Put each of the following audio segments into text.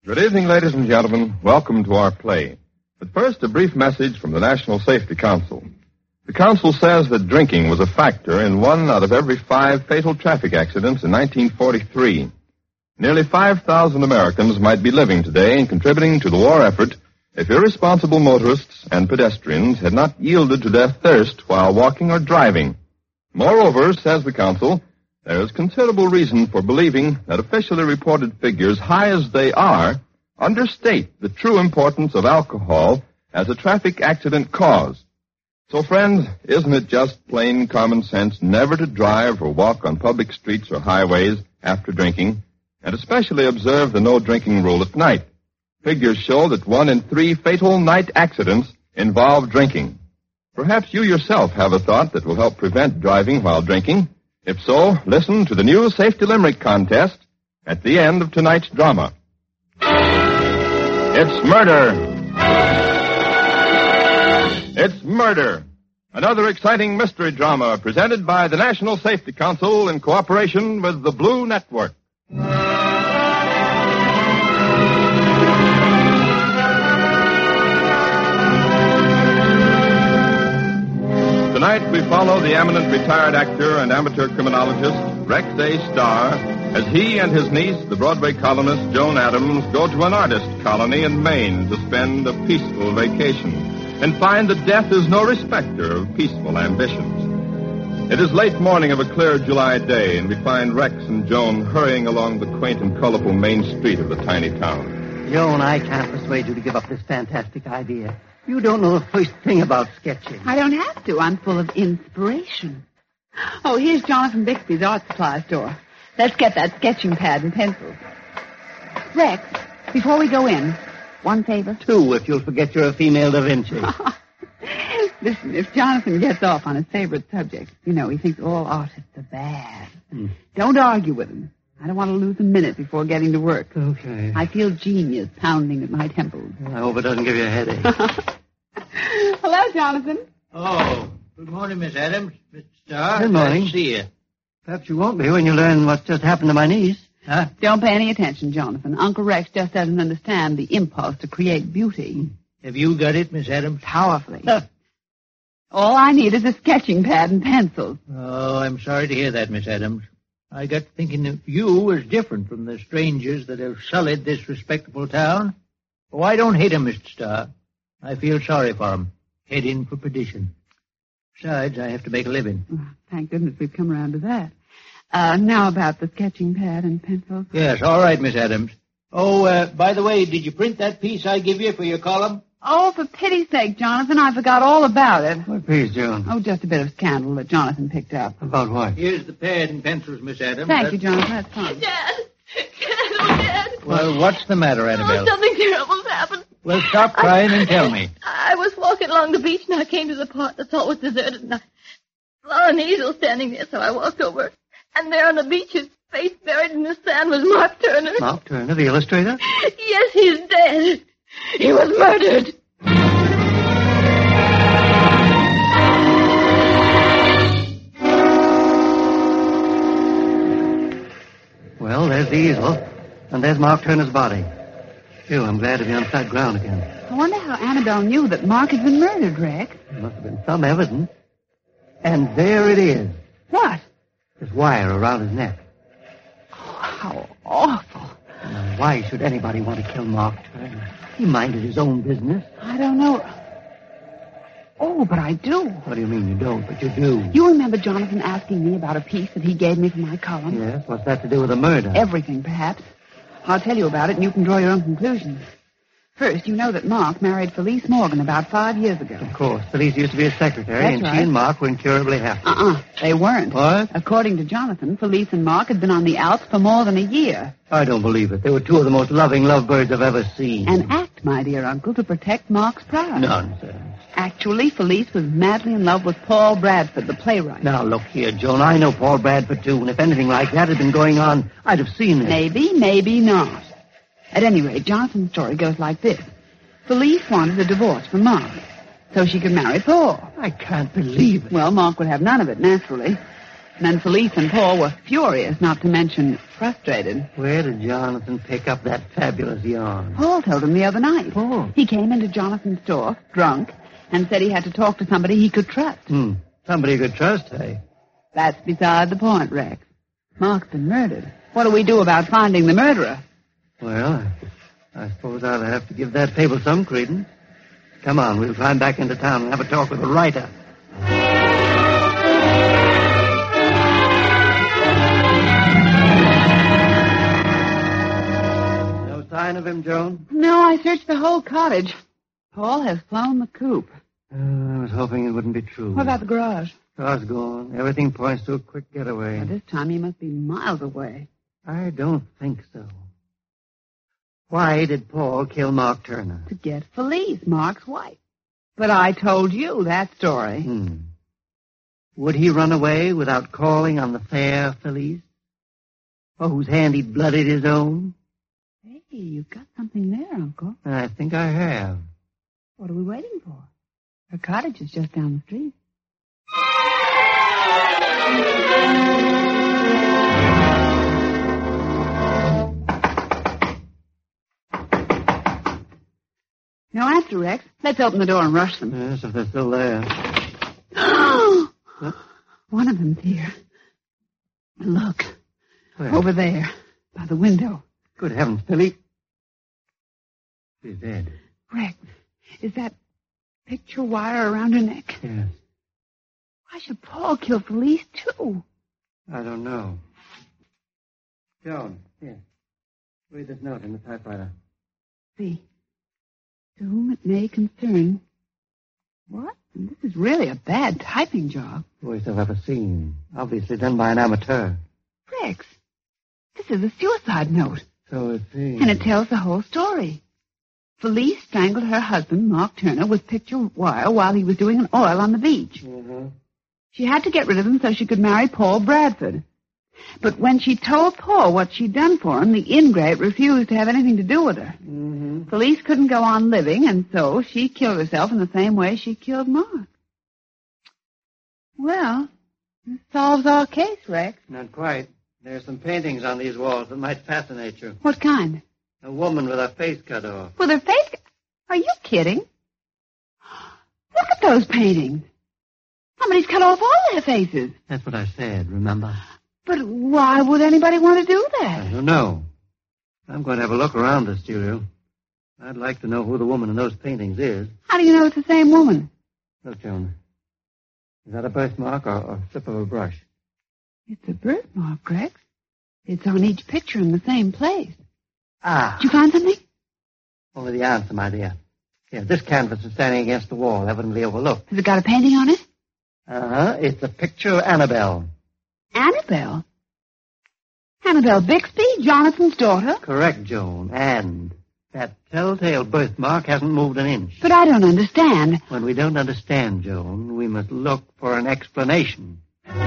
Good evening, ladies and gentlemen. Welcome to our play. But first, a brief message from the National Safety Council. The Council says that drinking was a factor in 1 out of every 5 fatal traffic accidents in 1943. Nearly 5,000 Americans might be living today and contributing to the war effort if irresponsible motorists and pedestrians had not yielded to their thirst while walking or driving. Moreover, says the Council, there is considerable reason for believing that officially reported figures, high as they are, understate the true importance of alcohol as a traffic accident cause. So, friends, isn't it just plain common sense never to drive or walk on public streets or highways after drinking, and especially observe the no-drinking rule at night? Figures show that 1 in 3 fatal night accidents involve drinking. Perhaps you yourself have a thought that will help prevent driving while drinking. If so, listen to the new Safety Limerick contest at the end of tonight's drama. It's murder! It's Murder, another exciting mystery drama presented by the National Safety Council in cooperation with the Blue Network. Tonight we follow the eminent retired actor and amateur criminologist Rex A. Starr as he and his niece, the Broadway columnist Joan Adams, go to an artist colony in Maine to spend a peaceful vacation and find that death is no respecter of peaceful ambitions. It is late morning of a clear July day, and we find Rex and Joan hurrying along the quaint and colorful main street of the tiny town. Joan, I can't persuade you to give up this fantastic idea. You don't know the first thing about sketching. I don't have to. I'm full of inspiration. Oh, here's Jonathan Bixby's art supply store. Let's get that sketching pad and pencils. Rex, before we go in, one favor? 2, if you'll forget you're a female Da Vinci. Listen, if Jonathan gets off on his favorite subject, you know, he thinks all artists are bad. Don't argue with him. I don't want to lose a minute before getting to work. Okay. I feel genius pounding at my temples. I hope it doesn't give you a headache. Hello, Jonathan. Oh, good morning, Miss Adams. Mr. Starr. Good morning. Nice to see you. Perhaps you won't be when you learn what's just happened to my niece. Huh? Don't pay any attention, Jonathan. Uncle Rex just doesn't understand the impulse to create beauty. Have you got it, Miss Adams? Powerfully. All I need is a sketching pad and pencils. Oh, I'm sorry to hear that, Miss Adams. I got thinking of you as different from the strangers that have sullied this respectable town. Oh, I don't hate 'em, Mr. Starr. I feel sorry for 'em, heading for perdition. Besides, I have to make a living. Oh, thank goodness we've come around to that. Now about the sketching pad and pencils. Yes, all right, Miss Adams. Oh, by the way, did you print that piece I give you for your column? Oh, for pity's sake, Jonathan, I forgot all about it. What piece, Joan? Oh, just a bit of scandal that Jonathan picked up. About what? Here's the pad and pencils, Miss Adams. Thank you, Jonathan. That's fine. Dad! Dad! Well, what's the matter, Annabelle? Oh, something terrible's happened. Well, stop crying and tell me. I was walking along the beach, and I came to the part that thought was deserted, and I saw an easel standing there, so I walked over. And there on the beach, his face buried in the sand, was Mark Turner. Mark Turner, the illustrator? Yes, he's dead. He was murdered. Well, there's the easel, and there's Mark Turner's body. Phew, I'm glad to be on flat ground again. I wonder how Annabelle knew that Mark had been murdered, Rex. There must have been some evidence. And there it is. What? This wire around his neck. Oh, how awful. Now, why should anybody want to kill Mark Turner? He minded his own business. I don't know. Oh, but I do. What do you mean you don't, but you do? You remember Jonathan asking me about a piece that he gave me for my column? Yes, what's that to do with the murder? Everything, perhaps. I'll tell you about it, and you can draw your own conclusions. First, you know that Mark married Felice Morgan about 5 years ago. Of course. Felice used to be his secretary, That's and right. she and Mark were incurably happy. They weren't. What? According to Jonathan, Felice and Mark had been on the Alps for more than a year. I don't believe it. They were 2 of the most loving lovebirds I've ever seen. An act, my dear uncle, to protect Mark's pride. Nonsense. Actually, Felice was madly in love with Paul Bradford, the playwright. Now, look here, Joan. I know Paul Bradford, too, and if anything like that had been going on, I'd have seen it. Maybe, maybe not. At any rate, Jonathan's story goes like this. Felice wanted a divorce from Mark, so she could marry Paul. I can't believe it. Well, Mark would have none of it, naturally. And then Felice and Paul were furious, not to mention frustrated. Where did Jonathan pick up that fabulous yarn? Paul told him the other night. Paul? He came into Jonathan's store, drunk, and said he had to talk to somebody he could trust. Somebody you could trust, eh? That's beside the point, Rex. Mark's been murdered. What do we do about finding the murderer? Well, I suppose I'll have to give that fable some credence. Come on, we'll climb back into town and have a talk with the writer. No sign of him, Joan? No, I searched the whole cottage. Paul has flown the coop. I was hoping it wouldn't be true. What about the garage? Car's gone. Everything points to a quick getaway. By this time, he must be miles away. I don't think so. Why did Paul kill Mark Turner? To get Felice, Mark's wife. But I told you that story. Would he run away without calling on the fair Felice? For whose hand he blooded his own? Hey, you've got something there, Uncle. I think I have. What are we waiting for? Her cottage is just down the street. No answer, Rex. Let's open the door and rush them. Yes, if they're still there. One of them's here. Look. Where? Over there, by the window. Good heavens, Philly. She's dead. Rex, is that picture wire around her neck? Yes. Why should Paul kill Felice, too? I don't know. Joan, here. Read this note in the typewriter. See. To whom it may concern. What? This is really a bad typing job. Worst I've ever seen. Obviously done by an amateur. Rex, this is a suicide note. So it seems. And it tells the whole story. Felice strangled her husband, Mark Turner, with picture wire while he was doing an oil on the beach. She had to get rid of him so she could marry Paul Bradford. But when she told Paul what she'd done for him, the ingrate refused to have anything to do with her. Felice couldn't go on living, and so she killed herself in the same way she killed Mark. Well, this solves our case, Rex. Not quite. There's some paintings on these walls that might fascinate you. What kind? A woman with her face cut off. With her face? Are you kidding? Look at those paintings. Somebody's cut off all their faces. That's what I said, remember? But why would anybody want to do that? I don't know. I'm going to have a look around the studio. I'd like to know who the woman in those paintings is. How do you know it's the same woman? Look, Joan. Is that a birthmark or a slip of a brush? It's a birthmark, Rex. It's on each picture in the same place. Ah. Did you find something? Only the answer, my dear. Here, this canvas is standing against the wall, evidently overlooked. Has it got a painting on it? It's a picture of Annabelle. Annabelle? Annabelle Bixby, Jonathan's daughter? Correct, Joan. And that telltale birthmark hasn't moved an inch. But I don't understand. When we don't understand, Joan, we must look for an explanation.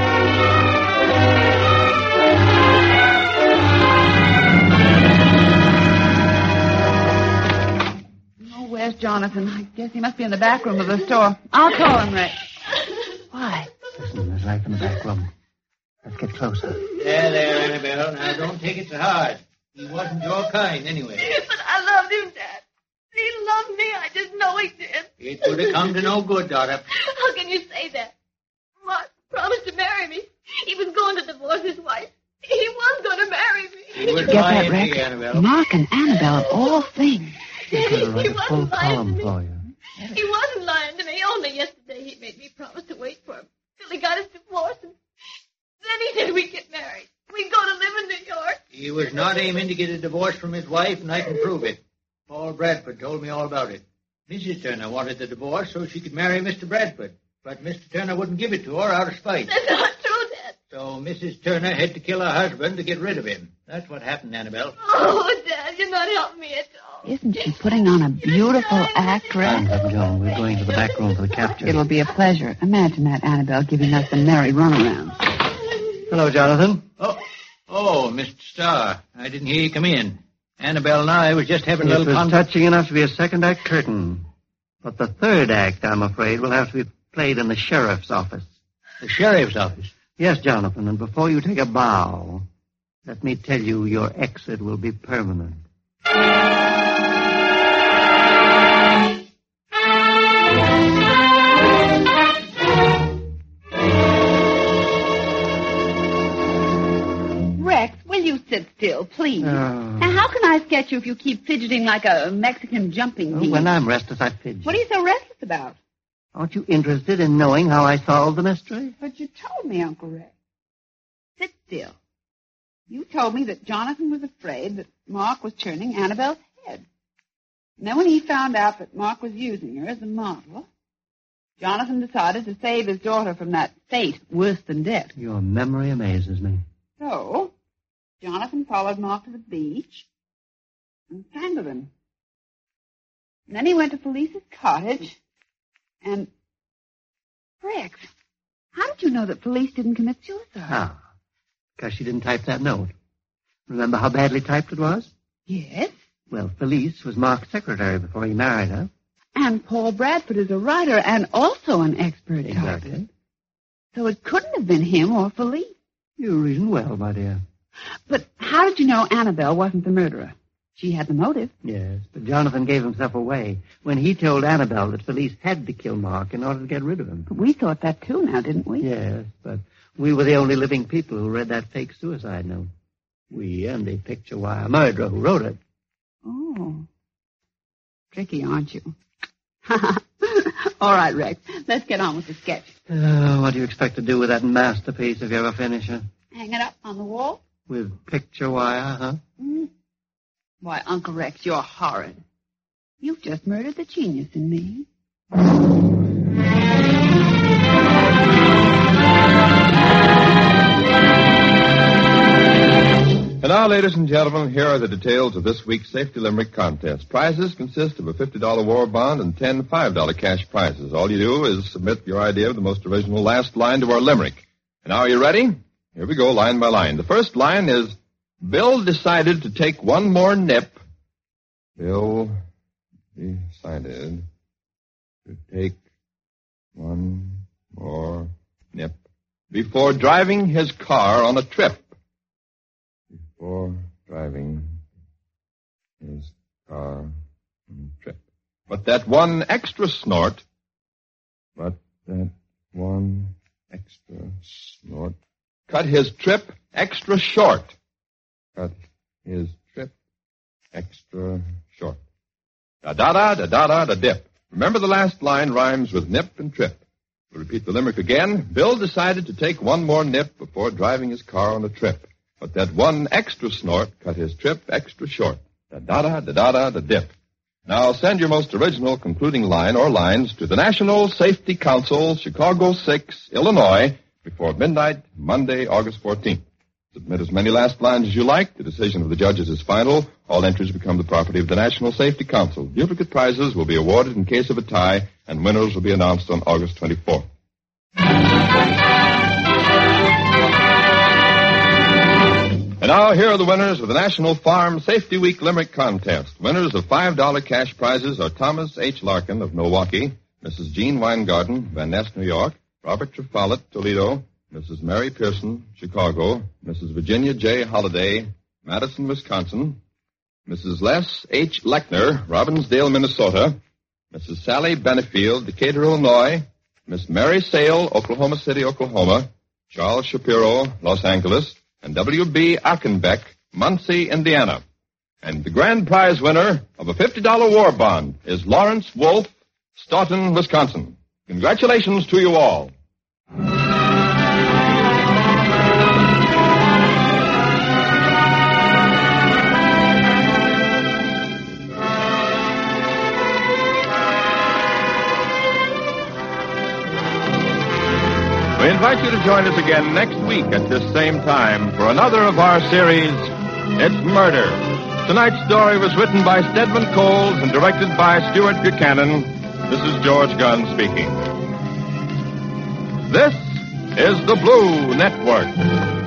Oh, where's Jonathan? I guess he must be in the back room of the store. I'll call him, Rex. Why? Listen, there's light in the back room. Let's get closer. There, Annabelle. Now, don't take it so hard. He wasn't your kind, anyway. But I loved him, Dad. He loved me. I just know he did. It would have come to no good, daughter. How can you say that? Mark promised to marry me. He was going to divorce his wife. He was going to marry me. He was Get that, lying to Rex? you, Annabelle. Mark and Annabelle of all things. We're going to He write a full wasn't lying column to me. for you. He wasn't lying to me. Only yesterday he made me promise to wait for him till he got his divorce. And then he said we'd get married. We'd go to live in New York. He was not aiming to get a divorce from his wife, and I can prove it. Paul Bradford told me all about it. Mrs. Turner wanted the divorce so she could marry Mr. Bradford, but Mr. Turner wouldn't give it to her out of spite. That's not true, Dad. So Mrs. Turner had to kill her husband to get rid of him. That's what happened, Annabelle. Oh, Dad, you're not helping me at all. Isn't she putting on a beautiful act, Rex? Hands up, Joan. We're going to the back room for the capture. It'll be a pleasure. Imagine that Annabelle giving us a merry runaround. Hello, Jonathan. Oh, Mr. Starr. I didn't hear you come in. Annabelle and I was just having a It little was touching enough to be a second act curtain. But the third act, I'm afraid, will have to be played in the sheriff's office. The sheriff's office. Yes, Jonathan, and before you take a bow, Let me tell you, your exit will be permanent. Rex, will you sit still, please? Now, how can I sketch you if you keep fidgeting like a Mexican jumping bee? When I'm restless, I fidget. What are you so restless about? Aren't you interested in knowing how I solved the mystery? But you told me, Uncle Rex. Sit still. You told me that Jonathan was afraid that Mark was turning Annabelle's head. And then when he found out that Mark was using her as a model, Jonathan decided to save his daughter from that fate worse than death. Your memory amazes me. So, Jonathan followed Mark to the beach and strangled him. And then he went to Felice's cottage and... Rex, how did you know that Felice didn't commit suicide? Because she didn't type that note. Remember how badly typed it was? Yes. Well, Felice was Mark's secretary before he married her. And Paul Bradford is a writer and also an expert Exactly. typist. So it couldn't have been him or Felice. You reason well, my dear. But how did you know Annabelle wasn't the murderer? She had the motive. Yes, but Jonathan gave himself away when he told Annabelle that Felice had to kill Mark in order to get rid of him. We thought that too now, didn't we? Yes, but we were the only living people who read that fake suicide note. We and the picture wire murderer who wrote it. Oh. Tricky, aren't you? All right, Rex. Let's get on with the sketch. What do you expect to do with that masterpiece if you ever finish it? Hang it up on the wall? With picture wire, huh? Why, Uncle Rex, you're horrid. You've just murdered the genius in me. And now, ladies and gentlemen, here are the details of this week's Safety Limerick contest. Prizes consist of a $50 war bond and 10 $5 cash prizes. All you do is submit your idea of the most original last line to our limerick. And now, are you ready? Here we go, line by line. The first line is, Bill decided to take one more nip. Bill decided to take one more nip before driving his car on a trip. Before driving his car on a trip. But that one extra snort cut his trip extra short. Cut his trip extra short. Da-da-da-da-da-da-dip. Remember, the last line rhymes with nip and trip. We'll repeat the limerick again. Bill decided to take one more nip before driving his car on a trip. But that one extra snort cut his trip extra short. Da-da-da-da-da-da-dip. Now send your most original concluding line or lines to the National Safety Council, Chicago 6, Illinois, before midnight, Monday, August 14th. Submit as many last lines as you like. The decision of the judges is final. All entries become the property of the National Safety Council. Duplicate prizes will be awarded in case of a tie, and winners will be announced on August 24th. And now, here are the winners of the National Farm Safety Week Limerick Contest. Winners of $5 cash prizes are Thomas H. Larkin of Milwaukee, Mrs. Jean Weingarten, Van Ness, New York, Robert Trefallet, Toledo, Mrs. Mary Pearson, Chicago, Mrs. Virginia J. Holliday, Madison, Wisconsin, Mrs. Les H. Lechner, Robbinsdale, Minnesota, Mrs. Sally Benefield, Decatur, Illinois, Miss Mary Sale, Oklahoma City, Oklahoma, Charles Shapiro, Los Angeles, and W.B. Achenbeck, Muncie, Indiana. And the grand prize winner of a $50 war bond is Lawrence Wolf, Staunton, Wisconsin. Congratulations to you all. We invite you to join us again next week at this same time for another of our series, It's Murder. Tonight's story was written by Stedman Coles and directed by Stuart Buchanan. This is George Gunn speaking. This is the Blue Network.